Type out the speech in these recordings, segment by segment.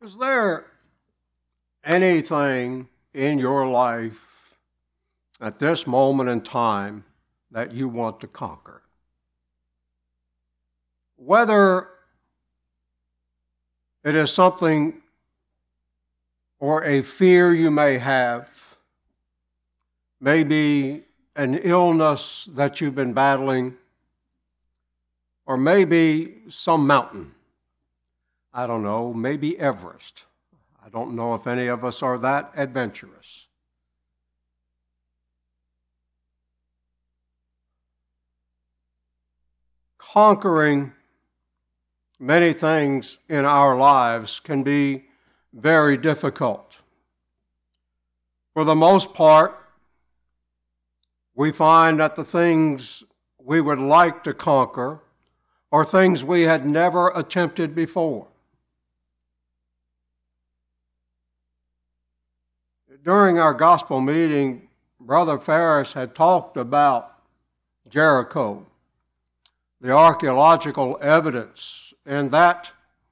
Is there anything in your life at this moment in time that you want to conquer? Whether it is something or a fear you may have, maybe an illness that you've been battling, or maybe some mountain. I don't know, maybe Everest. I don't know if any of us are that adventurous. Conquering many things in our lives can be very difficult. For the most part, we find that the things we would like to conquer are things we had never attempted before. During our gospel meeting, Brother Ferris had talked about Jericho, the archaeological evidence, and that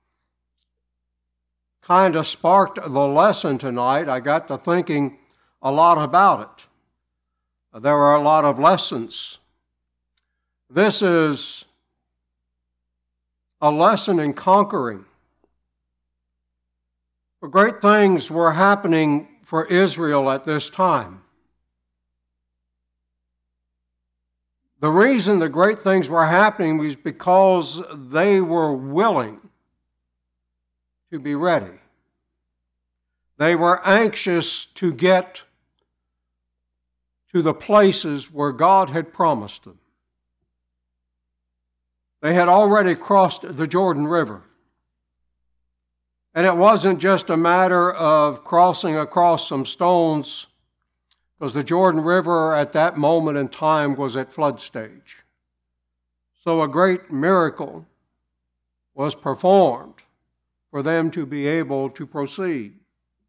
kind of sparked the lesson tonight. I got to thinking a lot about it. There were a lot of lessons. This is a lesson in conquering. For great things were happening for Israel at this time. The reason the great things were happening was because they were willing to be ready. They were anxious to get to the places where God had promised them. They had already crossed the Jordan River. And it wasn't just a matter of crossing across some stones, because the Jordan River at that moment in time was at flood stage. So a great miracle was performed for them to be able to proceed.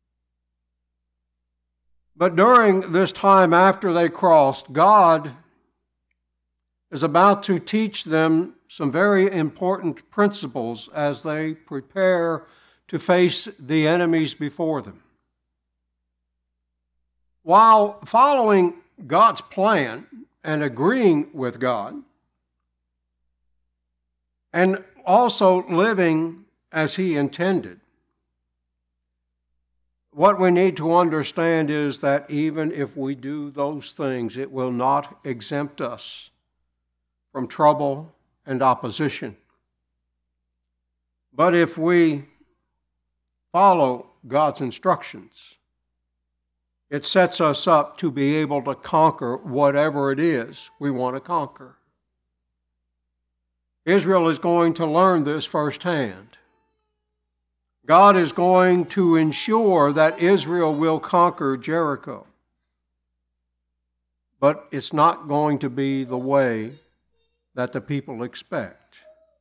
But during this time after they crossed, God is about to teach them some very important principles as they prepare to face the enemies before them. While following God's plan and agreeing with God, and also living as He intended, what we need to understand is that even if we do those things, it will not exempt us from trouble and opposition. But if we follow God's instructions, it sets us up to be able to conquer whatever it is we want to conquer. Israel is going to learn this firsthand. God is going to ensure that Israel will conquer Jericho. But it's not going to be the way that the people expect.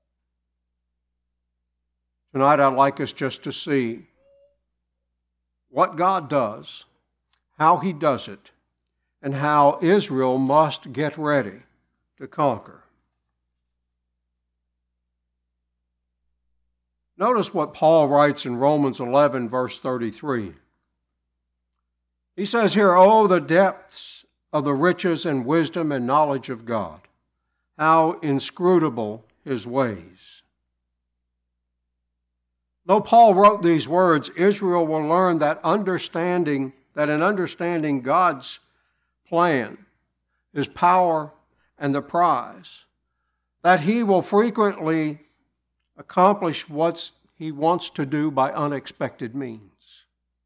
Tonight I'd like us just to see what God does, how He does it, and how Israel must get ready to conquer. Notice what Paul writes in Romans 11, verse 33. He says here, "Oh, the depths of the riches and wisdom and knowledge of God, how inscrutable His ways." Though Paul wrote these words, Israel will learn that in understanding God's plan, His power, and the prize, that He will frequently accomplish what He wants to do by unexpected means.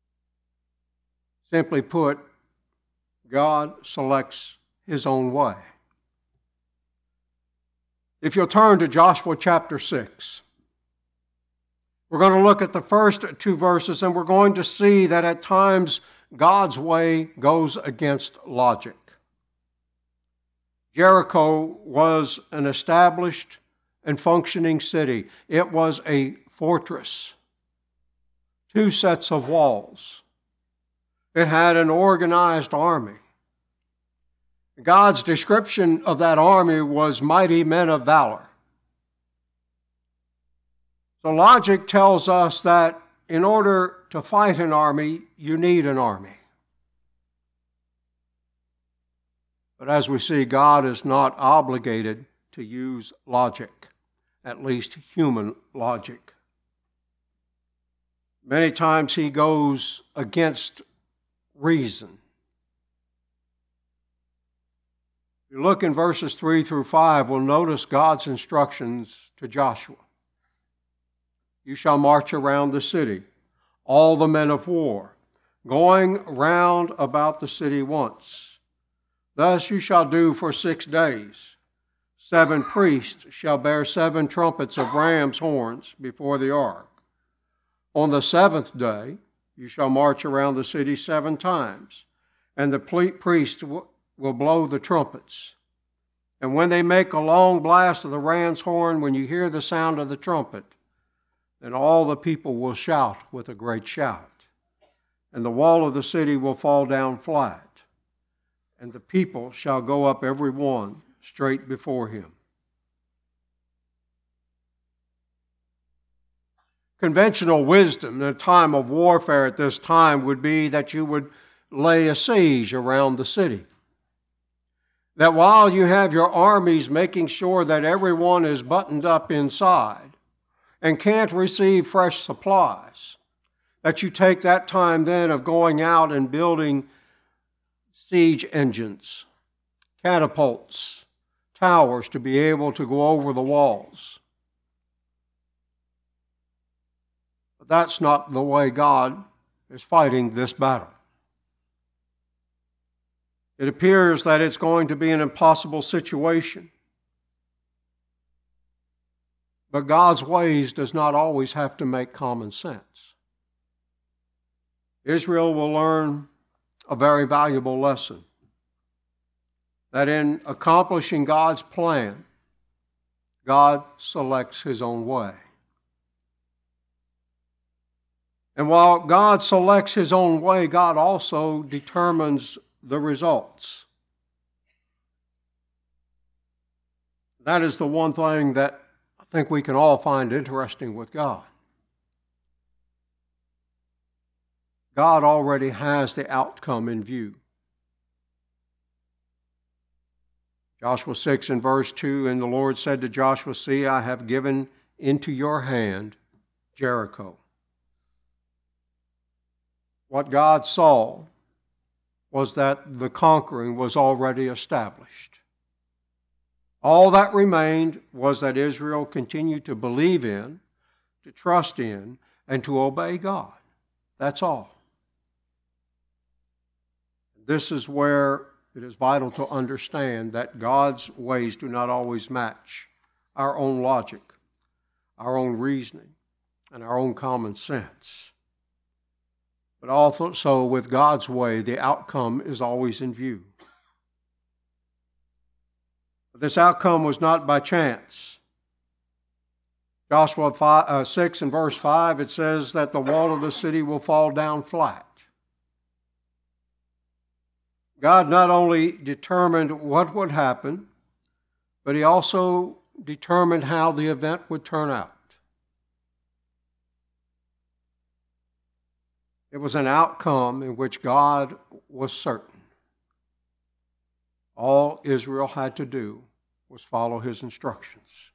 Simply put, God selects His own way. If you'll turn to Joshua chapter 6, we're going to look at the first two verses, and we're going to see that at times God's way goes against logic. Jericho was an established and functioning city. It was a fortress, 2 sets of walls. It had an organized army. God's description of that army was mighty men of valor. So logic tells us that in order to fight an army, you need an army. But as we see, God is not obligated to use logic, at least human logic. Many times he goes against reason. If you look in verses 3 through 5, we'll notice God's instructions to Joshua. You shall march around the city, all the men of war, going round about the city once. Thus you shall do for 6 days. 7 priests shall bear 7 trumpets of ram's horns before the ark. On the 7th day you shall march around the city 7 times, and the priests will blow the trumpets. And when they make a long blast of the ram's horn, when you hear the sound of the trumpet, then all the people will shout with a great shout, and the wall of the city will fall down flat, and the people shall go up every one straight before him. Conventional wisdom in a time of warfare at this time would be that you would lay a siege around the city. That while you have your armies making sure that everyone is buttoned up inside and can't receive fresh supplies, that you take that time then of going out and building siege engines, catapults, towers to be able to go over the walls. But that's not the way God is fighting this battle. It appears that it's going to be an impossible situation. But God's ways does not always have to make common sense. Israel will learn a very valuable lesson, that in accomplishing God's plan, God selects his own way. And while God selects his own way, God also determines the results. That is the one thing that I think we can all find interesting with God. God already has the outcome in view. Joshua 6 and verse 2, and the Lord said to Joshua, see, I have given into your hand Jericho. What God saw was that the conquering was already established. All that remained was that Israel continued to believe in, to trust in, and to obey God. That's all. This is where it is vital to understand that God's ways do not always match our own logic, our own reasoning, and our own common sense. But also with God's way, the outcome is always in view. But this outcome was not by chance. Joshua 6 and verse 5, it says that the wall of the city will fall down flat. God not only determined what would happen, but he also determined how the event would turn out. It was an outcome in which God was certain. All Israel had to do was follow his instructions.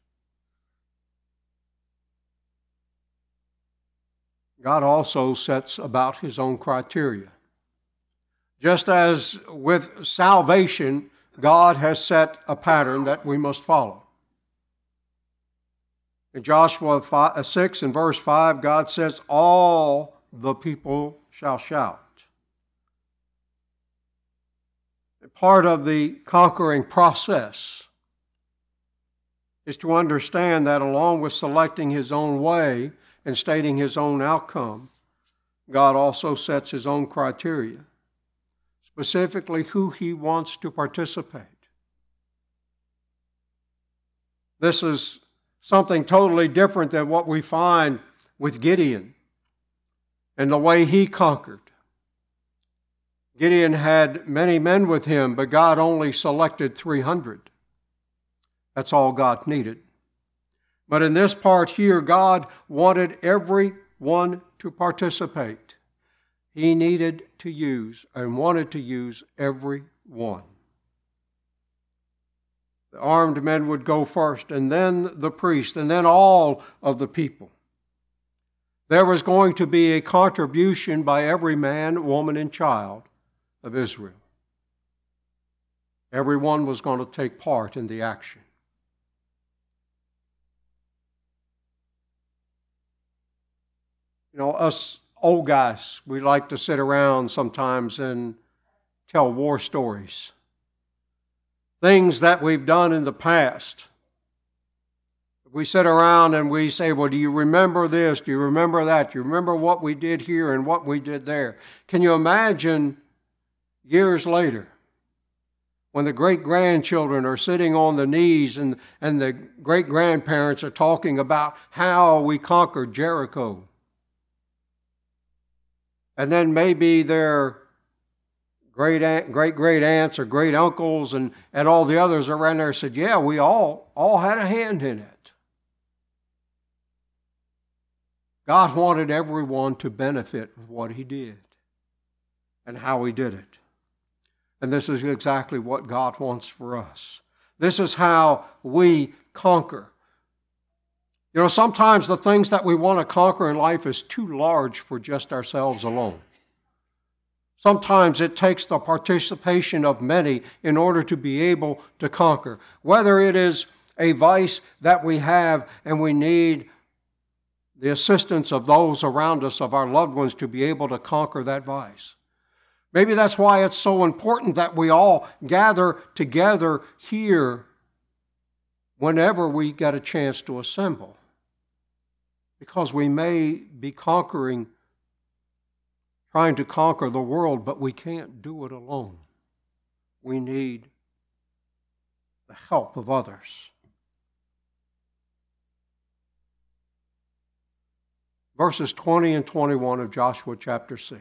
God also sets about his own criteria. Just as with salvation, God has set a pattern that we must follow. In Joshua 6 and verse 5, God says, all the people shall shout. Part of the conquering process is to understand that along with selecting his own way and stating his own outcome, God also sets his own criteria, specifically who he wants to participate. This is something totally different than what we find with Gideon and the way he conquered. Gideon had many men with him, but God only selected 300. That's all God needed. But in this part here, God wanted everyone to to participate, he needed to use and wanted to use every one. The armed men would go first, and then the priest, and then all of the people. There was going to be a contribution by every man, woman, and child of Israel. Everyone was going to take part in the action. You know, us old guys, we like to sit around sometimes and tell war stories. Things that we've done in the past. We sit around and we say, well, do you remember this? Do you remember that? Do you remember what we did here and what we did there? Can you imagine years later when the great-grandchildren are sitting on the knees and the great-grandparents are talking about how we conquered Jericho? And then maybe their great-great-aunts or great-uncles and all the others around there said, yeah, we all had a hand in it. God wanted everyone to benefit with what he did and how he did it. And this is exactly what God wants for us. This is how we conquer. You know, sometimes the things that we want to conquer in life is too large for just ourselves alone. Sometimes it takes the participation of many in order to be able to conquer. Whether it is a vice that we have and we need the assistance of those around us, of our loved ones, to be able to conquer that vice. Maybe that's why it's so important that we all gather together here whenever we get a chance to assemble. Because we may be trying to conquer the world, but we can't do it alone. We need the help of others. Verses 20 and 21 of Joshua chapter 6.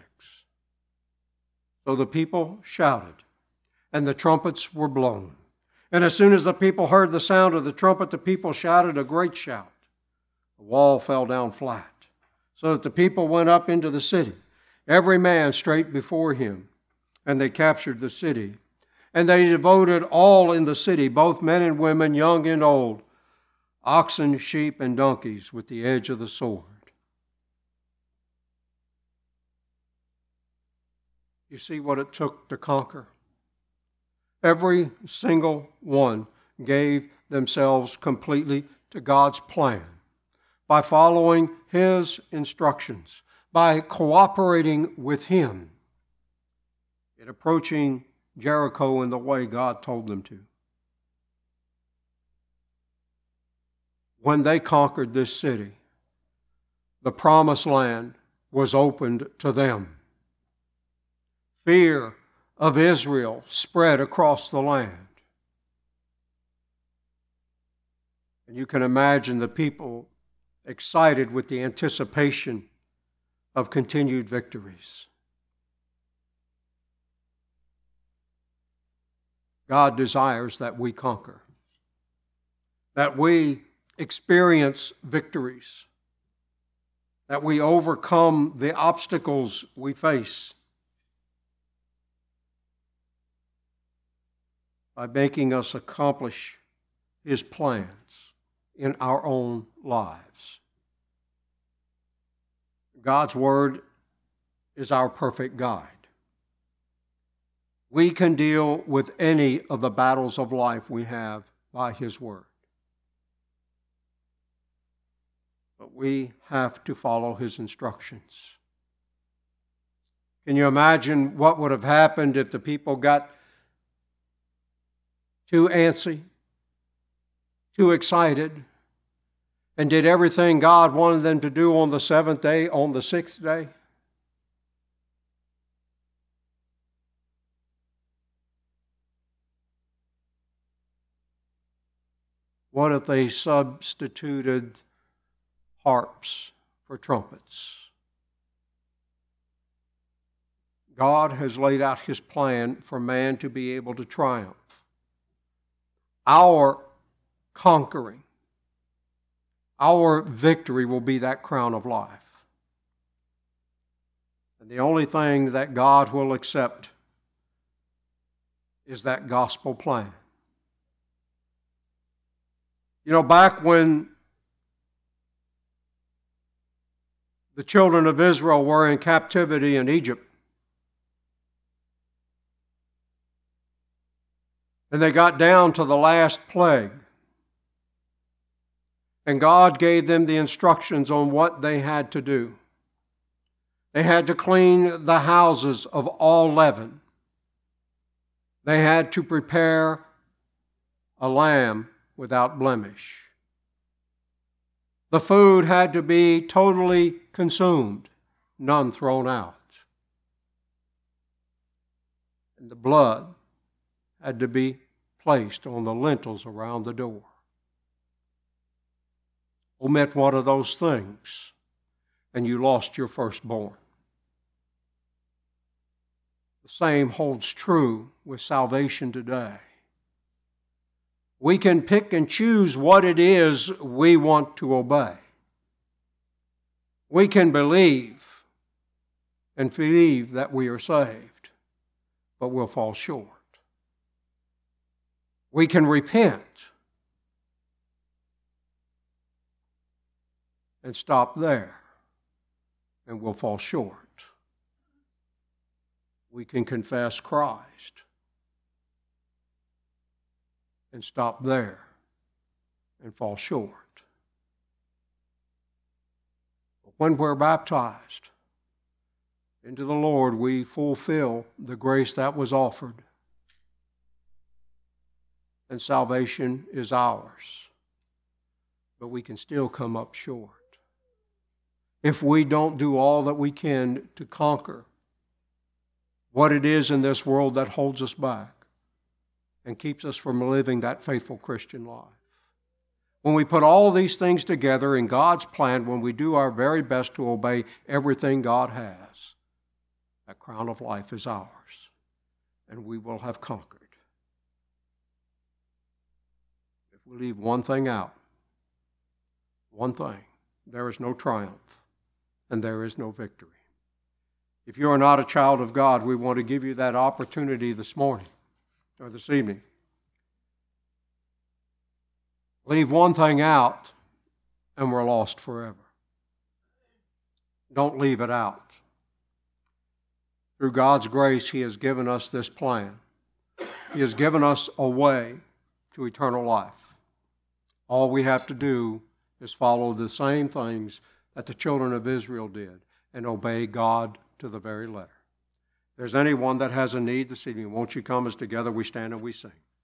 So the people shouted, and the trumpets were blown. And as soon as the people heard the sound of the trumpet, the people shouted a great shout. The wall fell down flat, so that the people went up into the city, every man straight before him, and they captured the city. And they devoted all in the city, both men and women, young and old, oxen, sheep, and donkeys, with the edge of the sword. You see what it took to conquer? Every single one gave themselves completely to God's plan by following his instructions, by cooperating with him in approaching Jericho in the way God told them to. When they conquered this city, the promised land was opened to them. Fear of Israel spread across the land. And you can imagine the people excited with the anticipation of continued victories. God desires that we conquer, that we experience victories, that we overcome the obstacles we face by making us accomplish his plans in our own lives. God's word is our perfect guide. We can deal with any of the battles of life we have by his word. But we have to follow his instructions. Can you imagine what would have happened if the people got too antsy, too excited, and did everything God wanted them to do on the seventh day, on the sixth day? What if they substituted harps for trumpets? God has laid out his plan for man to be able to triumph. Our conquering, our victory will be that crown of life. And the only thing that God will accept is that gospel plan. You know, back when the children of Israel were in captivity in Egypt, and they got down to the last plague, and God gave them the instructions on what they had to do. They had to clean the houses of all leaven. They had to prepare a lamb without blemish. The food had to be totally consumed, none thrown out. And the blood had to be placed on the lintels around the door. Omit one of those things, and you lost your firstborn. The same holds true with salvation today. We can pick and choose what it is we want to obey. We can believe and believe that we are saved, but we'll fall short. We can repent and stop there, and we'll fall short. We can confess Christ and stop there and fall short. But when we're baptized into the Lord, we fulfill the grace that was offered, and salvation is ours. But we can still come up short if we don't do all that we can to conquer what it is in this world that holds us back and keeps us from living that faithful Christian life. When we put all these things together in God's plan, when we do our very best to obey everything God has, that crown of life is ours, and we will have conquered. If we leave one thing out, one thing, there is no triumph and there is no victory. If you are not a child of God, we want to give you that opportunity this morning or this evening. Leave one thing out and we're lost forever. Don't leave it out. Through God's grace, He has given us this plan. He has given us a way to eternal life. All we have to do is follow the same things that the children of Israel did and obey God to the very letter. If there's anyone that has a need this evening, won't you come as together we stand and we sing?